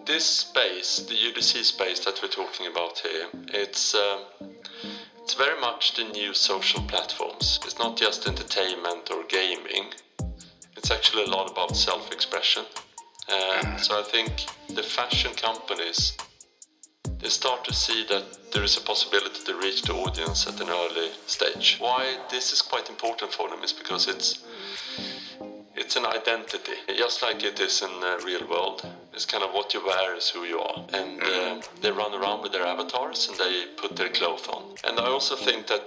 This space, the UGC space that we're talking about here, it's very much the new social platforms. It's not just entertainment or gaming. It's actually a lot about self-expression. So I think the fashion companies, they start to see that there is a possibility to reach the audience at an early stage. Why this is quite important for them is because it's an identity, just like it is in the real world. It's kind of what you wear is who you are. And they run around with their avatars and they put their clothes on. And I also think that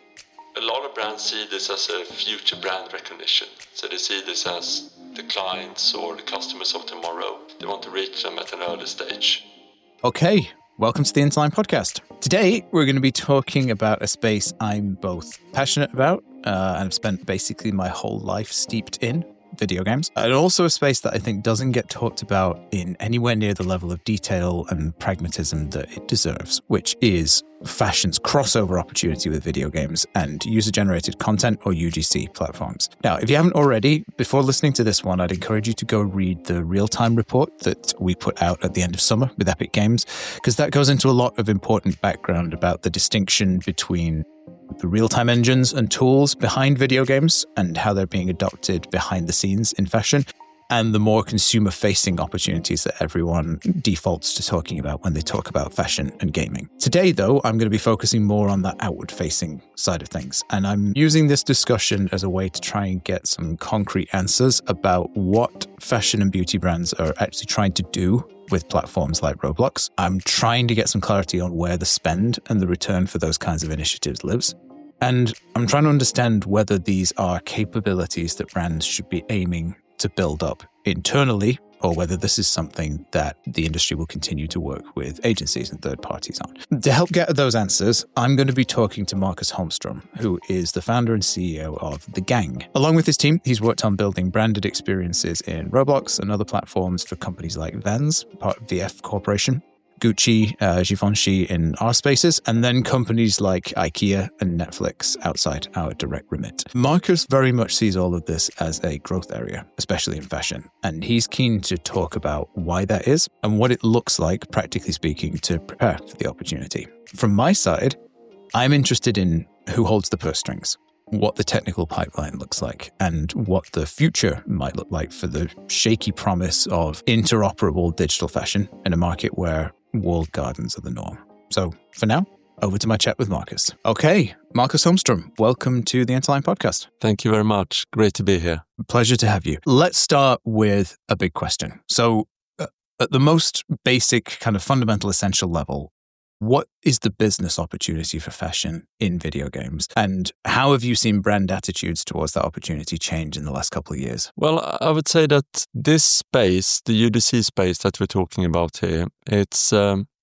a lot of brands see this as a future brand recognition. So they see this as the clients or the customers of tomorrow. They want to reach them at an early stage. Okay, welcome to the Interline Podcast. Today, we're going to be talking about a space I'm both passionate about and I've spent basically my whole life steeped in. Video games, and also a space that I think doesn't get talked about in anywhere near the level of detail and pragmatism that it deserves, which is fashion's crossover opportunity with video games and user-generated content or UGC platforms. Now, if you haven't already, before listening to this one, I'd encourage you to go read the real-time report that we put out at the end of summer with Epic Games, because that goes into a lot of important background about the distinction between the real-time engines and tools behind video games and how they're being adopted behind the scenes in fashion, and the more consumer-facing opportunities that everyone defaults to talking about when they talk about fashion and gaming. Today, though, I'm going to be focusing more on that outward-facing side of things, and I'm using this discussion as a way to try and get some concrete answers about what fashion and beauty brands are actually trying to do with platforms like Roblox. I'm trying to get some clarity on where the spend and the return for those kinds of initiatives lives. And I'm trying to understand whether these are capabilities that brands should be aiming to build up internally, or whether this is something that the industry will continue to work with agencies and third parties on. To help get at those answers, I'm going to be talking to Marcus Holmström, who is the founder and CEO of The Gang. Along with his team, he's worked on building branded experiences in Roblox and other platforms for companies like Vans, part of VF Corporation, Gucci, Givenchy in our spaces, and then companies like IKEA and Netflix outside our direct remit. Marcus very much sees all of this as a growth area, especially in fashion, and he's keen to talk about why that is and what it looks like, practically speaking, to prepare for the opportunity. From my side, I'm interested in who holds the purse strings, what the technical pipeline looks like, and what the future might look like for the shaky promise of interoperable digital fashion in a market where walled gardens are the norm. So for now, over to my chat with Marcus. Okay, Marcus Holmström, welcome to the Interline Podcast. Thank you very much. Great to be here. Pleasure to have you. Let's start with a big question. So at the most basic, kind of fundamental, essential level, what is the business opportunity for fashion in video games? And how have you seen brand attitudes towards that opportunity change in the last couple of years? Well, I would say that this space, the UGC space that we're talking about here, it's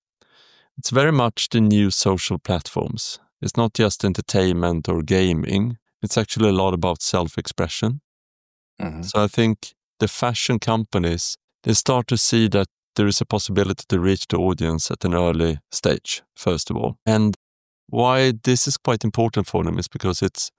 very much the new social platforms. It's not just entertainment or gaming. It's actually a lot about self-expression. Mm-hmm. So I think the fashion companies, they start to see that there is a possibility to reach the audience at an early stage, first of all. And why this is quite important for them is because it's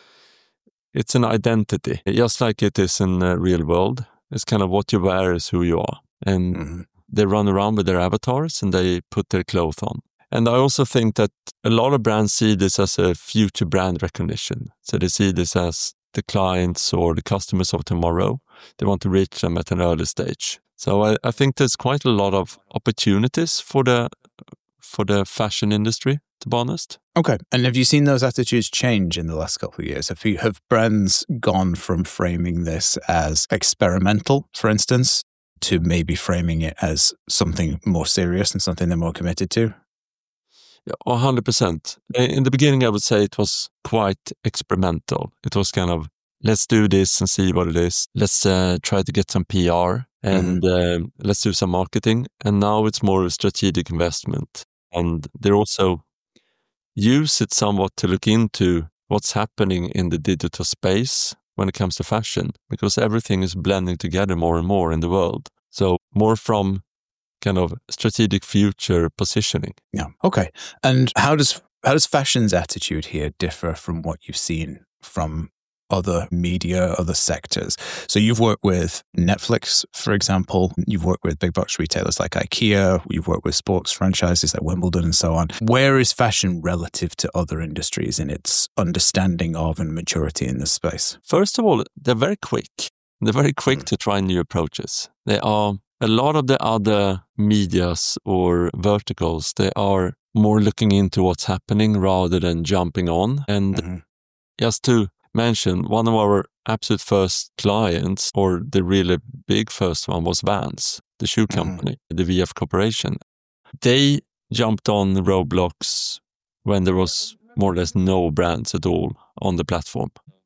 an identity. Just like it is in the real world, it's kind of what you wear is who you are. And they run around with their avatars and they put their clothes on. And I also think that a lot of brands see this as a future brand recognition. So they see this as the clients or the customers of tomorrow. They want to reach them at an early stage. So I think there's quite a lot of opportunities for the fashion industry, to be honest. Okay. And have you seen those attitudes change in the last couple of years? Have brands gone from framing this as experimental, for instance, to maybe framing it as something more serious and something they're more committed to? Yeah, 100%. In the beginning, I would say it was quite experimental. It was kind of, let's do this and see what it is. Let's try to get some PR. And let's do some marketing. And now it's more of a strategic investment. And they also use it somewhat to look into what's happening in the digital space when it comes to fashion, because everything is blending together more and more in the world. So more from kind of strategic future positioning. Yeah. Okay. And how does fashion's attitude here differ from what you've seen from other media, other sectors. So you've worked with Netflix, for example. You've worked with big box retailers like IKEA. You've worked with sports franchises like Wimbledon and so on. Where is fashion relative to other industries in its understanding of and maturity in this space? First of all, they're very quick. They're very quick to try new approaches. They are a lot of the other medias or verticals, they are more looking into what's happening rather than jumping on. And just to mention, one of our absolute first clients, or the really big first one, was Vans, the shoe company, the VF Corporation. They jumped on Roblox when there was more or less no brands at all on the platform.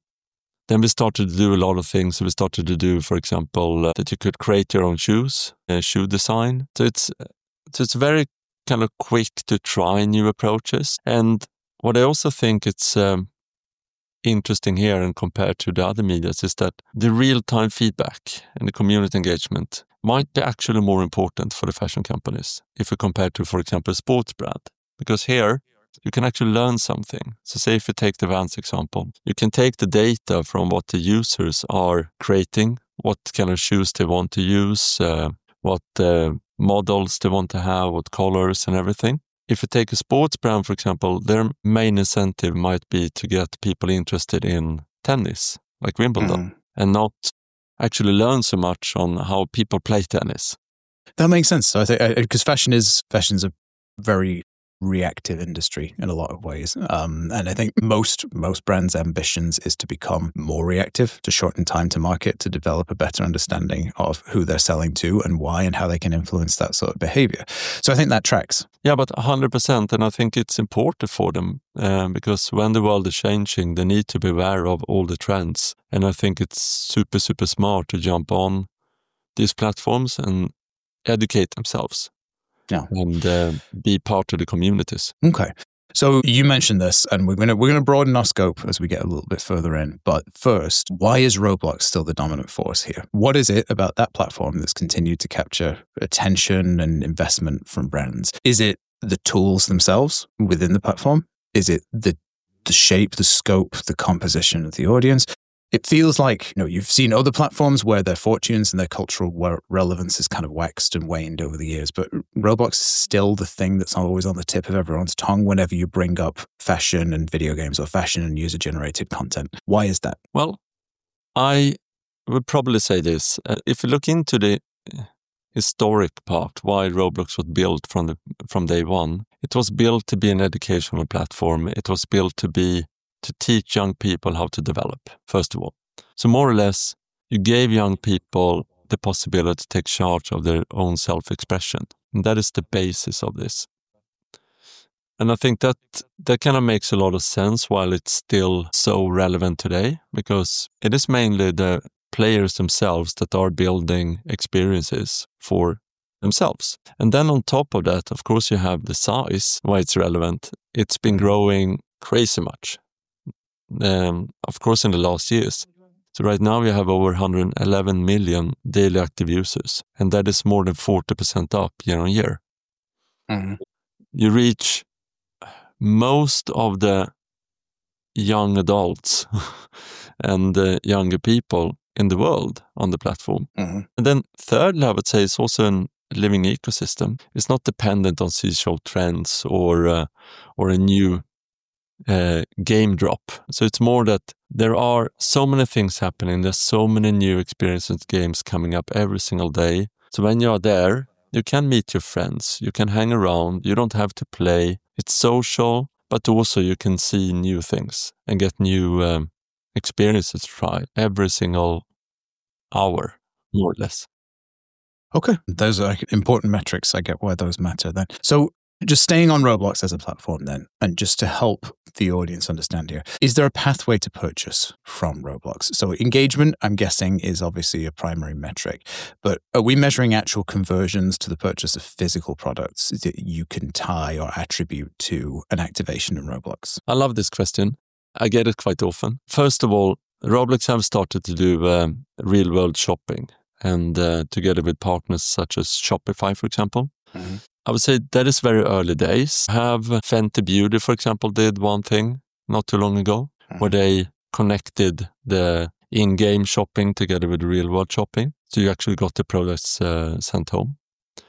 Then we started to do a lot of things. We started to do, for example, that you could create your own shoes, shoe design. So it's very kind of quick to try new approaches. And what I also think it's interesting here and compared to the other medias is that the real-time feedback and the community engagement might be actually more important for the fashion companies if you compare to, for example, a sports brand. Because here, you can actually learn something. So say if you take the Vans example, you can take the data from what the users are creating, what kind of shoes they want to use, what models they want to have, what colors and everything. If you take a sports brand, for example, their main incentive might be to get people interested in tennis, like Wimbledon, and not actually learn so much on how people play tennis. That makes sense. So I think because fashion's a very reactive industry in a lot of ways. And I think most brands' ambitions is to become more reactive, to shorten time to market, to develop a better understanding of who they're selling to and why and how they can influence that sort of behavior. So I think that tracks. Yeah, but 100%. And I think it's important for them because when the world is changing, they need to be aware of all the trends. And I think it's super, super smart to jump on these platforms and educate themselves. Yeah. And be part of the communities. Okay. So you mentioned this, and we're gonna broaden our scope as we get a little bit further in. But first, why is Roblox still the dominant force here? What is it about that platform that's continued to capture attention and investment from brands? Is it the tools themselves within the platform? Is it the shape, the scope, the composition of the audience? It feels like, you've seen other platforms where their fortunes and their cultural relevance has kind of waxed and waned over the years, but Roblox is still the thing that's always on the tip of everyone's tongue whenever you bring up fashion and video games or fashion and user-generated content. Why is that? Well, I would probably say this. If you look into the historic part, why Roblox was built from day one, it was built to be an educational platform. It was built to teach young people how to develop, first of all. So more or less, you gave young people the possibility to take charge of their own self-expression. And that is the basis of this. And I think that kind of makes a lot of sense while it's still so relevant today, because it is mainly the players themselves that are building experiences for themselves. And then on top of that, of course, you have the size, why it's relevant. It's been growing crazy much. Of course, in the last years. So right now we have over 111 million daily active users, and that is more than 40% up year on year. You reach most of the young adults and younger people in the world on the platform. And then thirdly, I would say it's also a living ecosystem. It's not dependent on seasonal trends or a new game drop. So it's more that there are so many things happening. There's so many new experiences, games coming up every single day. So when you are there, you can meet your friends, you can hang around, you don't have to play. It's social, but also you can see new things and get new experiences to try every single hour, more or less. Okay, those are important metrics. I get why those matter then. So just staying on Roblox as a platform then, and just to help the audience understand here, is there a pathway to purchase from Roblox? So engagement, I'm guessing, is obviously a primary metric, but are we measuring actual conversions to the purchase of physical products that you can tie or attribute to an activation in Roblox? I love this question. I get it quite often. First of all, Roblox have started to do real-world shopping, and together with partners such as Shopify, for example. I would say that is very early days. Have Fenty Beauty, for example, did one thing not too long ago, where they connected the in-game shopping together with real-world shopping. So you actually got the products sent home.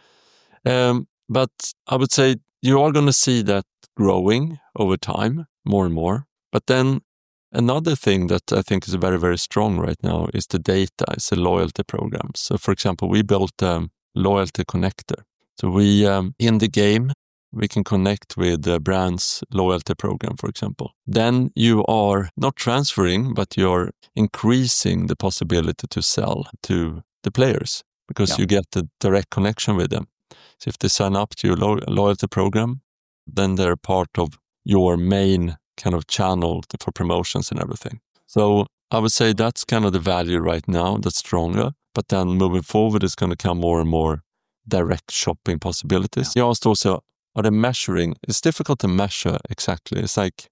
But I would say you are going to see that growing over time, more and more. But then another thing that I think is very, very strong right now is the data, it's the loyalty programs. So for example, we built a loyalty connector. So we, in the game, we can connect with the brand's loyalty program, for example. Then you are not transferring, but you're increasing the possibility to sell to the players because you get the direct connection with them. So if they sign up to your loyalty program, then they're part of your main kind of channel for promotions and everything. So I would say that's kind of the value right now that's stronger. But then moving forward, it's going to come more and more direct shopping possibilities. You asked also, are they measuring? It's difficult to measure exactly. It's like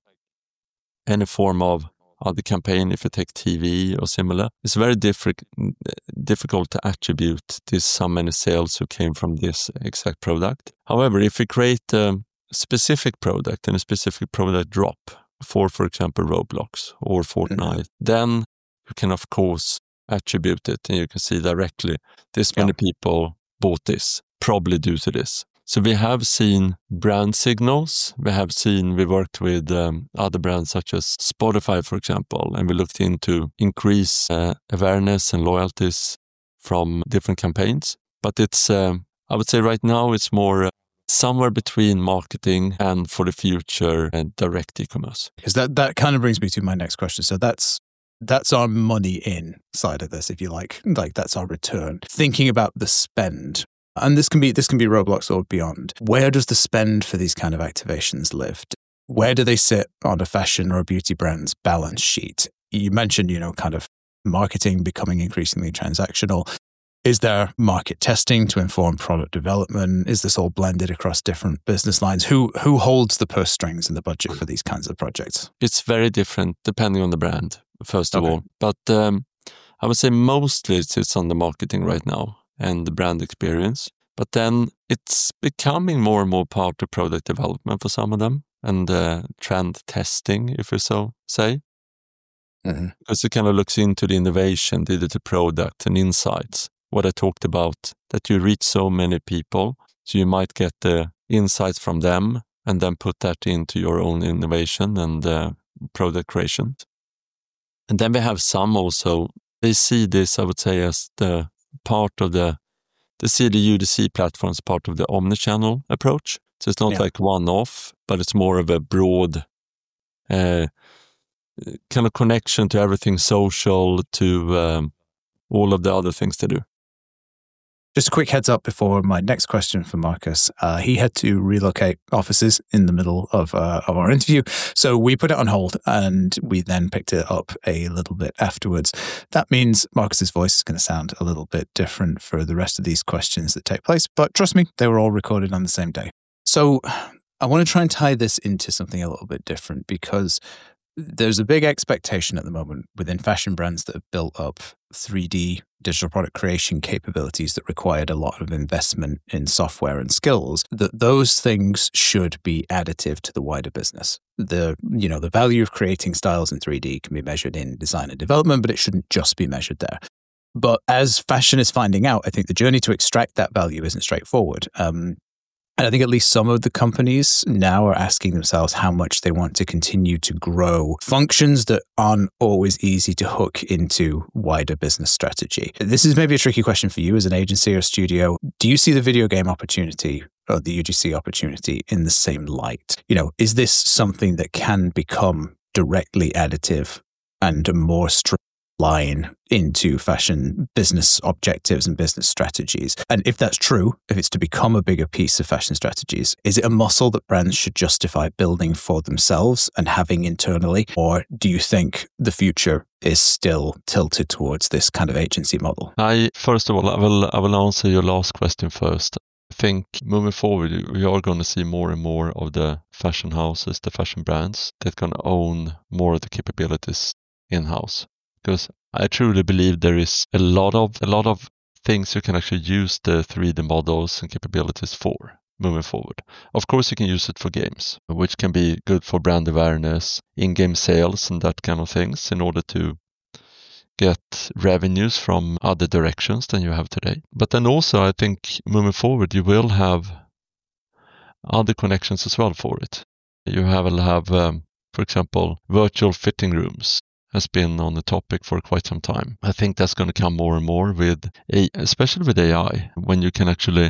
any form of other campaign, if you take TV or similar. It's very difficult to attribute this so many sales who came from this exact product. However, if we create a specific product and a specific product drop for example, Roblox or Fortnite, then you can, of course, attribute it and you can see directly this many people bought this, probably due to this. So we have seen brand signals. We worked with other brands such as Spotify, for example, and we looked into increase awareness and loyalties from different campaigns. But it's, I would say right now it's more somewhere between marketing and for the future and direct e-commerce. Because that kind of brings me to my next question. So that's our money in side of this, if you like that's our return. Thinking about the spend. And this can be Roblox or beyond. Where does the spend for these kind of activations live? Where do they sit on a fashion or a beauty brand's balance sheet? You mentioned, kind of marketing becoming increasingly transactional. Is there market testing to inform product development? Is this all blended across different business lines? Who holds the purse strings and the budget for these kinds of projects? It's very different depending on the brand, first of all. But I would say mostly it sits on the marketing right now and the brand experience. But then it's becoming more and more part of product development for some of them and trend testing, if you so say. Because it kind of looks into the innovation, digital product and insights. What I talked about, that you reach so many people, so you might get the insights from them and then put that into your own innovation and product creation. And then we have some also, they see this, I would say, as the part of they see the UGC platform as part of the omnichannel approach. So it's not like one-off, but it's more of a broad kind of connection to everything social, to all of the other things they do. Just a quick heads up before my next question for Marcus. He had to relocate offices in the middle of our interview. So we put it on hold and we then picked it up a little bit afterwards. That means Marcus's voice is going to sound a little bit different for the rest of these questions that take place. But trust me, they were all recorded on the same day. So I want to try and tie this into something a little bit different because there's a big expectation at the moment within fashion brands that have built up 3D digital product creation capabilities that required a lot of investment in software and skills, that those things should be additive to the wider business. The value of creating styles in 3D can be measured in design and development, but it shouldn't just be measured there. But as fashion is finding out, I think the journey to extract that value isn't straightforward. And I think at least some of the companies now are asking themselves how much they want to continue to grow functions that aren't always easy to hook into wider business strategy. This is maybe a tricky question for you as an agency or studio. Do you see the video game opportunity or the UGC opportunity in the same light? Is this something that can become directly additive and a more line into fashion business objectives and business strategies? And if that's true, if it's to become a bigger piece of fashion strategies, is it a muscle that brands should justify building for themselves and having internally? Or do you think the future is still tilted towards this kind of agency model? First of all, I will answer your last question first. I think moving forward, we are going to see more and more of the fashion houses, the fashion brands that can own more of the capabilities in-house. Because I truly believe there is a lot of things you can actually use the 3D models and capabilities for. moving forward. Of course, you can use it for games, which can be good for brand awareness, in-game sales, and that kind of things in order to get revenues from other directions than you have today. But then also, I think moving forward, you will have other connections as well for it. You will have, for example, virtual fitting rooms has been on the topic for quite some time. I think that's going to come more and more especially with AI, when you can actually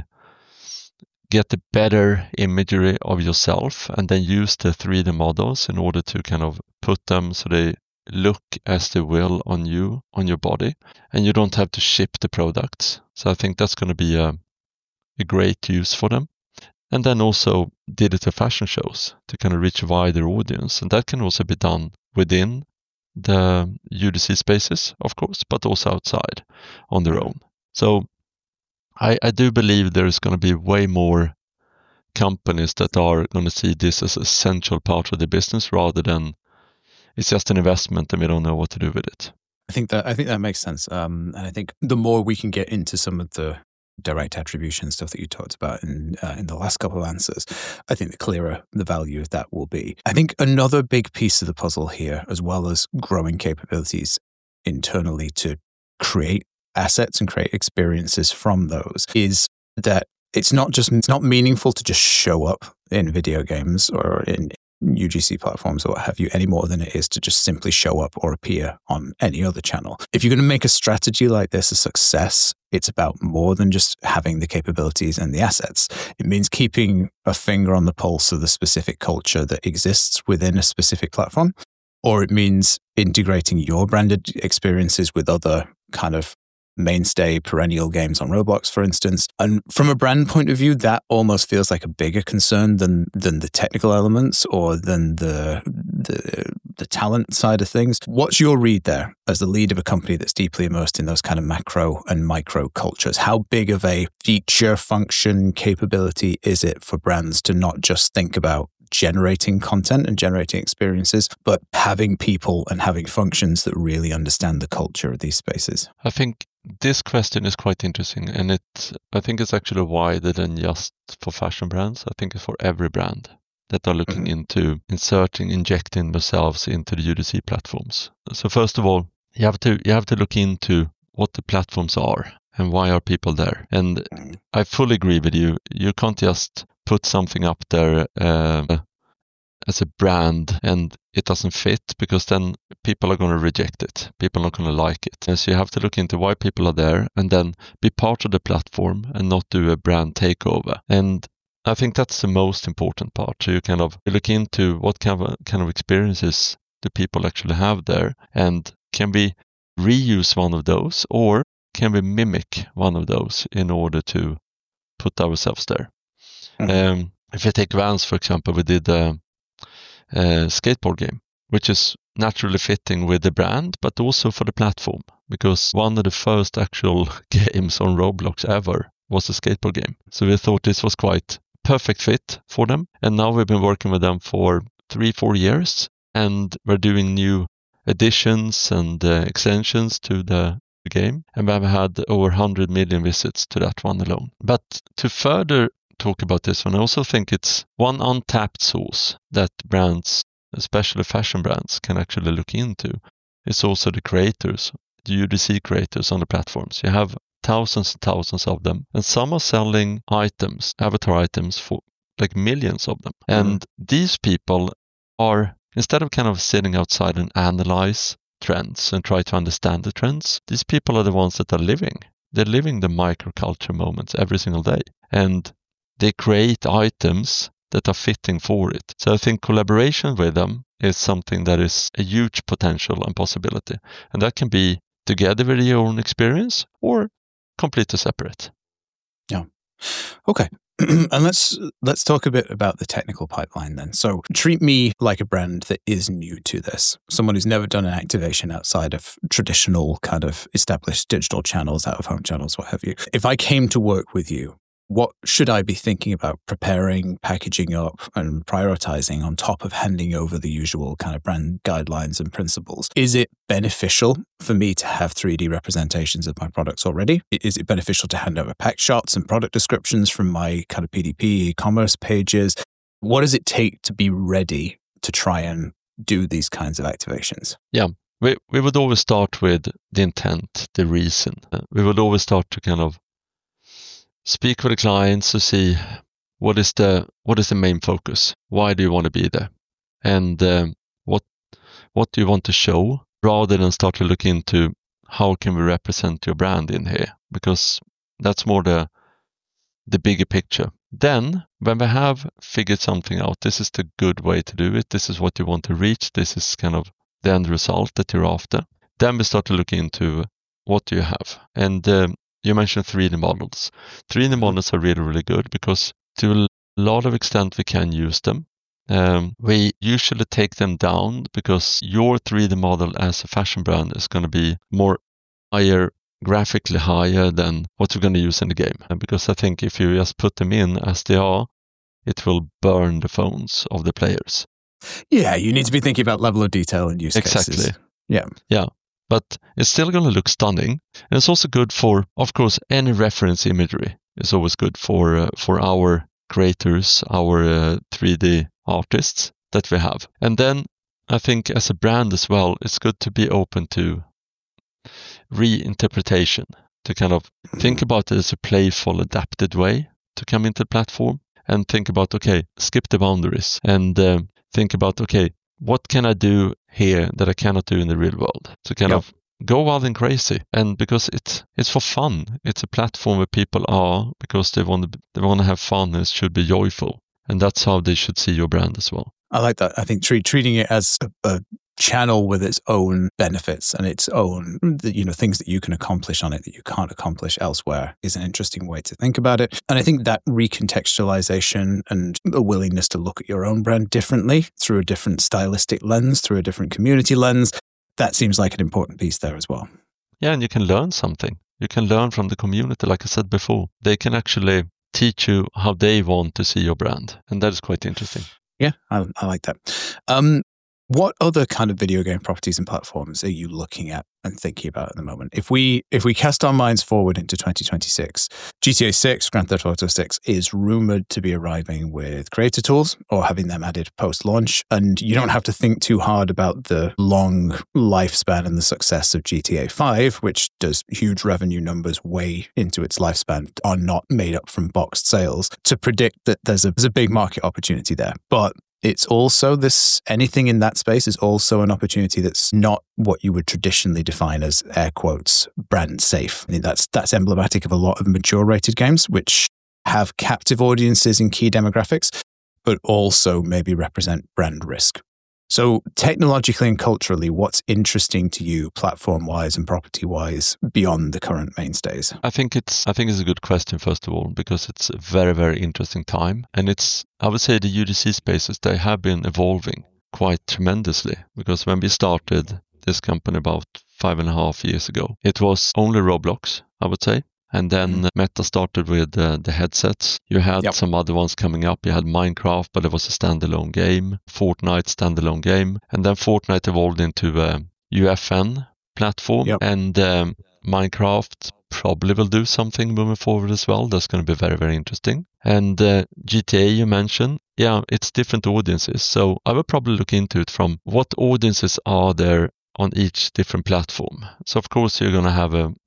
get the better imagery of yourself and then use the 3D models in order to kind of put them so they look as they will on you, on your body, and you don't have to ship the products. So I think that's going to be a great use for them. And then also digital fashion shows to kind of reach a wider audience. And that can also be done within the UDC spaces, of course, but also outside on their own. So I do believe there is going to be way more companies that are going to see this as an essential part of the business rather than it's just an investment and we don't know what to do with it. I think that makes sense. And I think the more we can get into some of the direct attribution stuff that you talked about in the last couple of answers, I think the clearer the value of that will be. I think another big piece of the puzzle here, as well as growing capabilities internally to create assets and create experiences from those, is that it's not meaningful to just show up in video games or in UGC platforms or what have you any more than it is to just simply show up or appear on any other channel. If you're going to make a strategy like this a success, it's about more than just having the capabilities and the assets. It means keeping a finger on the pulse of the specific culture that exists within a specific platform, or it means integrating your branded experiences with other kind of mainstay perennial games on Roblox, for instance. And from a brand point of view, that almost feels like a bigger concern than the technical elements or than the talent side of things. What's your read there as the lead of a company that's deeply immersed in those kind of macro and micro cultures? How big of a feature function capability is it for brands to not just think about generating content and generating experiences, but having people and having functions that really understand the culture of these spaces? I think this question is quite interesting, and I think it's actually wider than just for fashion brands. I think it's for every brand that are looking into injecting themselves into the UDC platforms. So first of all, you have to look into what the platforms are and why are people there. And I fully agree with you. You can't just put something up there as a brand and it doesn't fit, because then people are going to reject it. People are not going to like it. And so you have to look into why people are there and then be part of the platform and not do a brand takeover. And I think that's the most important part. So you look into what kind of experiences do people actually have there, and can we reuse one of those, or can we mimic one of those in order to put ourselves there? If I take Vans, for example, we did a skateboard game, which is naturally fitting with the brand, but also for the platform, because one of the first actual games on Roblox ever was a skateboard game. So we thought this was quite perfect fit for them. And now we've been working with them for 3-4 years, and we're doing new additions and extensions to the game. And we've had over 100 million visits to that one alone. But to further talk about this one, I also think it's one untapped source that brands, especially fashion brands, can actually look into. It's also the creators, the UDC creators on the platforms. You have thousands and thousands of them, and some are selling items, avatar items, for like millions of them. And these people are, instead of kind of sitting outside and analyze trends and try to understand the trends, these people are the ones that are living. They're living the microculture moments every single day, and they create items that are fitting for it. So I think collaboration with them is something that is a huge potential and possibility, and that can be together with your own experience or completely separate. Yeah. Okay. And let's talk a bit about the technical pipeline then. So treat me like a brand that is new to this, someone who's never done an activation outside of traditional kind of established digital channels, out-of-home channels, what have you. If I came to work with you, what should I be thinking about preparing, packaging up, and prioritizing on top of handing over the usual kind of brand guidelines and principles? Is it beneficial for me to have 3D representations of my products already? Is it beneficial to hand over pack shots and product descriptions from my kind of PDP e-commerce pages? What does it take to be ready to try and do these kinds of activations? Yeah. We would always start with the intent, the reason. We would always start to kind of speak with the clients to see what is the main focus. Why do you want to be there, and what do you want to show, rather than start to look into how can we represent your brand in here, because that's more the bigger picture. Then, when we have figured something out, this is the good way to do it. This is what you want to reach. This is kind of the end result that you're after. Then we start to look into what do you have. And you mentioned 3D models. 3D models are really, really good because to a lot of extent we can use them. We usually take them down because your 3D model as a fashion brand is going to be graphically higher than what you're going to use in the game. And because I think if you just put them in as they are, it will burn the phones of the players. Yeah, you need to be thinking about level of detail and use cases. Exactly. Yeah. But it's still going to look stunning. And it's also good for, of course, any reference imagery is always good for our creators, our 3D artists that we have. And then I think as a brand as well, it's good to be open to reinterpretation, to kind of think about it as a playful, adapted way to come into the platform, and think about, okay, skip the boundaries and think about, okay, what can I do here that I cannot do in the real world? To kind of go wild and crazy. And because it's for fun. It's a platform where people are because they want to have fun, and it should be joyful. And that's how they should see your brand as well. I like that. I think treating it as a channel with its own benefits and its own, things that you can accomplish on it that you can't accomplish elsewhere is an interesting way to think about it. And I think that recontextualization and a willingness to look at your own brand differently through a different stylistic lens, through a different community lens, that seems like an important piece there as well. Yeah, and you can learn something. You can learn from the community, like I said before. They can actually teach you how they want to see your brand. And that is quite interesting. Yeah, I like that. What other kind of video game properties and platforms are you looking at and thinking about at the moment? If we cast our minds forward into 2026, GTA 6, Grand Theft Auto 6 is rumored to be arriving with creator tools or having them added post-launch. And you don't have to think too hard about the long lifespan and the success of GTA 5, which does huge revenue numbers way into its lifespan, are not made up from boxed sales, to predict that there's a big market opportunity there. But it's also anything in that space is also an opportunity that's not what you would traditionally define as, air quotes, brand safe. I mean, that's emblematic of a lot of mature rated games, which have captive audiences in key demographics, but also maybe represent brand risk. So technologically and culturally, what's interesting to you platform-wise and property-wise beyond the current mainstays? I think it's a good question, first of all, because it's a very, very interesting time. And I would say the UGC spaces, they have been evolving quite tremendously. Because when we started this company about 5.5 years ago, it was only Roblox, I would say. And then Meta started with the headsets. You had some other ones coming up. You had Minecraft, but it was a standalone game. Fortnite, standalone game. And then Fortnite evolved into a UFN platform. Yep. And Minecraft probably will do something moving forward as well. That's going to be very, very interesting. And GTA you mentioned, it's different audiences. So I would probably look into it from what audiences are there on each different platform. So of course you're going to have you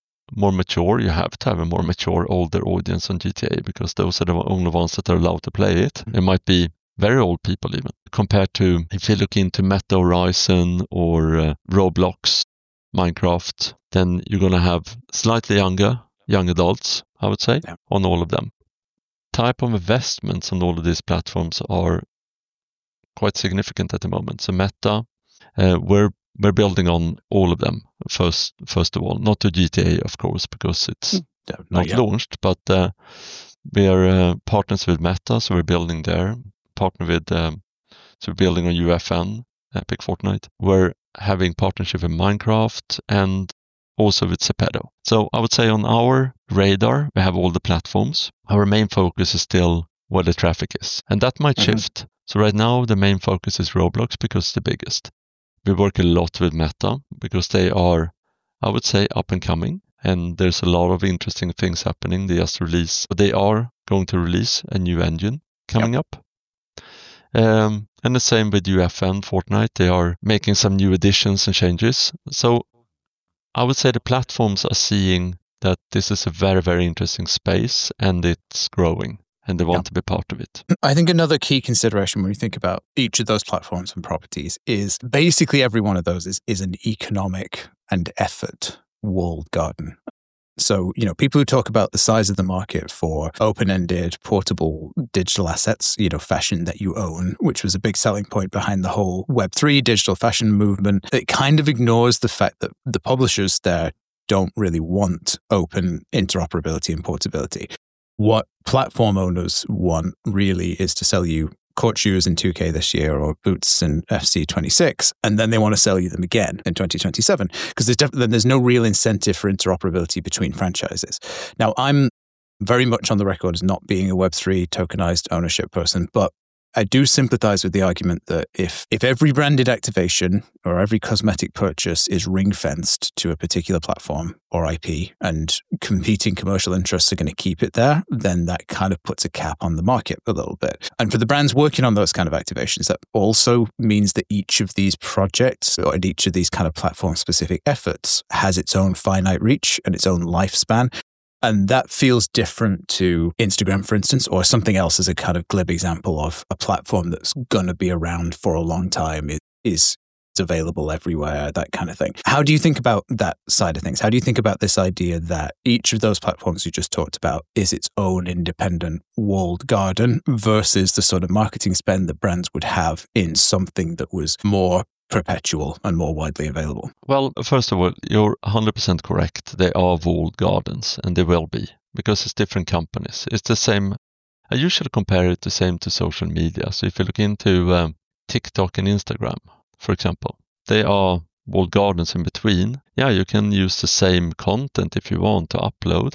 have to have a more mature, older audience on GTA because those are the only ones that are allowed to play it. It might be very old people even, compared to if you look into Meta Horizon or Roblox, Minecraft, then you're going to have slightly young adults, I would say, on all of them. Type of investments on all of these platforms are quite significant at the moment. So Meta, we're building on all of them first of all, not to GTA, of course, because it's not launched, but we are partners with Meta, so we're building there. So we're building on UFN, Epic Fortnite. We're having partnership with Minecraft, and also with Zepeto. So I would say on our radar, we have all the platforms. Our main focus is still where the traffic is. And that might shift. So right now, the main focus is Roblox because it's the biggest. We work a lot with Meta because they are, I would say, up and coming. And there's a lot of interesting things happening. They are going to release a new engine coming up. And the same with UFN, Fortnite. They are making some new additions and changes. So I would say the platforms are seeing that this is a very, very interesting space and it's growing and they want to be part of it. I think another key consideration when we think about each of those platforms and properties is basically every one of those is an economic and effort walled garden. So, people who talk about the size of the market for open-ended, portable digital assets, fashion that you own, which was a big selling point behind the whole Web3 digital fashion movement, it kind of ignores the fact that the publishers there don't really want open interoperability and portability. What platform owners want really is to sell you court shoes in 2K this year or boots in FC 26, and then they want to sell you them again in 2027 because there's no real incentive for interoperability between franchises. Now, I'm very much on the record as not being a Web3 tokenized ownership person, but I do sympathize with the argument that if every branded activation or every cosmetic purchase is ring-fenced to a particular platform or IP and competing commercial interests are going to keep it there, then that kind of puts a cap on the market a little bit. And for the brands working on those kind of activations, that also means that each of these projects or each of these kind of platform-specific efforts has its own finite reach and its own lifespan. And that feels different to Instagram, for instance, or something else as a kind of glib example of a platform that's going to be around for a long time, is available everywhere, that kind of thing. How do you think about that side of things? How do you think about this idea that each of those platforms you just talked about is its own independent walled garden versus the sort of marketing spend that brands would have in something that was more perpetual and more widely available? Well, first of all, you're 100% correct. They are walled gardens, and they will be, because it's different companies. It's the same. I usually compare it the same to social media. So if you look into TikTok and Instagram, for example, they are walled gardens in between. Yeah, you can use the same content if you want to upload,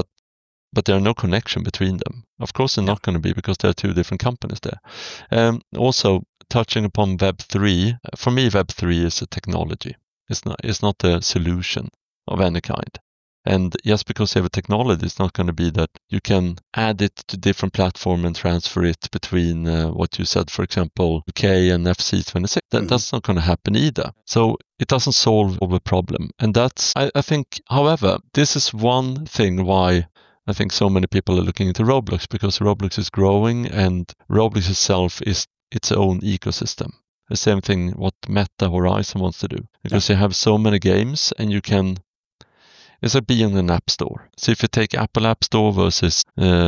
but there are no connection between them. Of course, they're not going to be because there are two different companies there. Also, touching upon Web3, for me, Web3 is a technology. It's not a solution of any kind. And just because you have a technology, it's not going to be that you can add it to different platform and transfer it between what you said, for example, UK and FC26. That's not going to happen either. So it doesn't solve the problem. And that's, I think, however, this is one thing why I think so many people are looking into Roblox, because Roblox is growing and Roblox itself is its own ecosystem. The same thing what Meta Horizon wants to do, because you have so many games and you can, it's like being in an app store. So if you take Apple App Store versus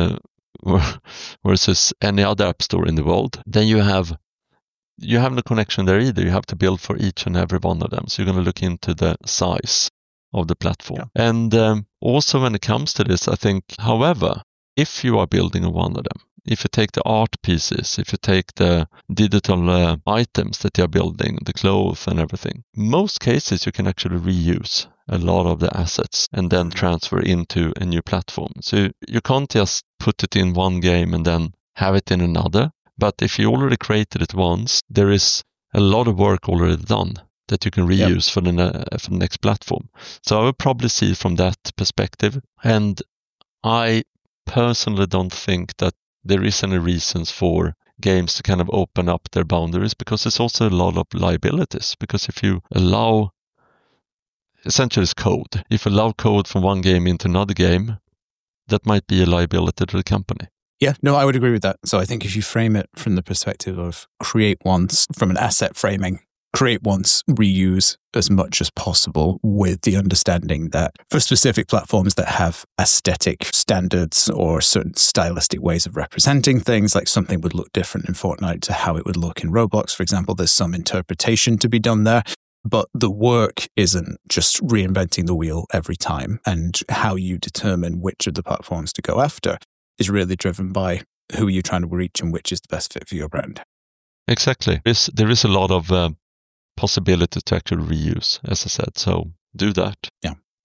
any other app store in the world, then you have no connection there either. You have to build for each and every one of them. So you're going to look into the size of the platform. Yeah. And also when it comes to this, I think, however, if you are building on one of them, if you take the art pieces, if you take the digital items that you're building, the clothes and everything, most cases you can actually reuse a lot of the assets and then transfer into a new platform. So you can't just put it in one game and then have it in another. But if you already created it once, there is a lot of work already done that you can reuse for the next platform. So I would probably see it from that perspective. And I personally don't think that there is any reasons for games to kind of open up their boundaries, because it's also a lot of liabilities. Because if you allow, essentially it's code. If you allow code from one game into another game, that might be a liability to the company. Yeah, no, I would agree with that. So I think if you frame it from the perspective of create once, from an asset framing, create once, reuse as much as possible, with the understanding that for specific platforms that have aesthetic standards or certain stylistic ways of representing things, like something would look different in Fortnite to how it would look in Roblox, for example, there's some interpretation to be done there. But the work isn't just reinventing the wheel every time. And how you determine which of the platforms to go after is really driven by who you're trying to reach and which is the best fit for your brand. Exactly. There is a lot of possibility to actually reuse, as I said. So do that. Yeah.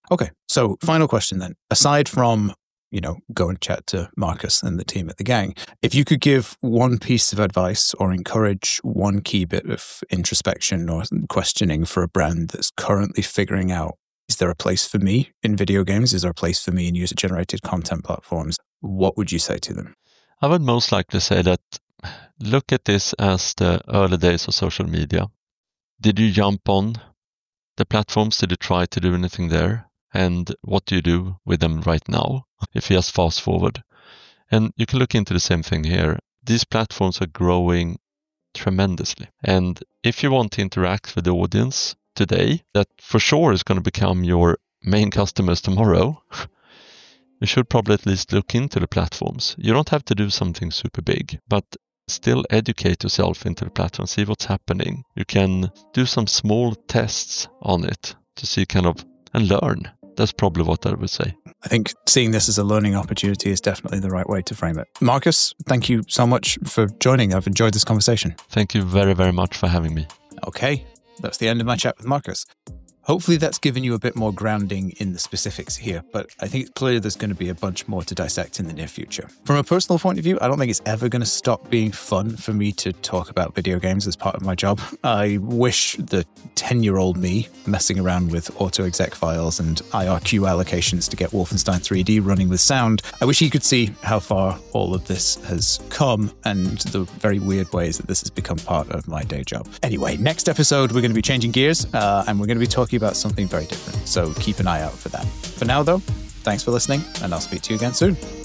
Okay. So final question then. Aside from, go and chat to Marcus and the team at the gang, if you could give one piece of advice or encourage one key bit of introspection or questioning for a brand that's currently figuring out, is there a place for me in video games? Is there a place for me in user-generated content platforms? What would you say to them? I would most likely say that look at this as the early days of social media. Did you jump on the platforms? Did you try to do anything there? And what do you do with them right now? If you just fast forward. And you can look into the same thing here. These platforms are growing tremendously. And if you want to interact with the audience today, that for sure is going to become your main customers tomorrow, you should probably at least look into the platforms. You don't have to do something super big, but still educate yourself into the platform, see what's happening. You can do some small tests on it to see and learn. That's probably what I would say. I think seeing this as a learning opportunity is definitely the right way to frame it. Marcus, thank you so much for joining. I've enjoyed this conversation. Thank you very, very much for having me. Okay, that's the end of my chat with Marcus. Hopefully that's given you a bit more grounding in the specifics here, but I think it's clear there's going to be a bunch more to dissect in the near future. From a personal point of view, I don't think it's ever going to stop being fun for me to talk about video games as part of my job. I wish the 10-year-old me messing around with auto-exec files and IRQ allocations to get Wolfenstein 3D running with sound. I wish he could see how far all of this has come and the very weird ways that this has become part of my day job. Anyway, next episode, we're going to be changing gears and we're going to be talking about something very different. So keep an eye out for that. For now, though, thanks for listening, and I'll speak to you again soon.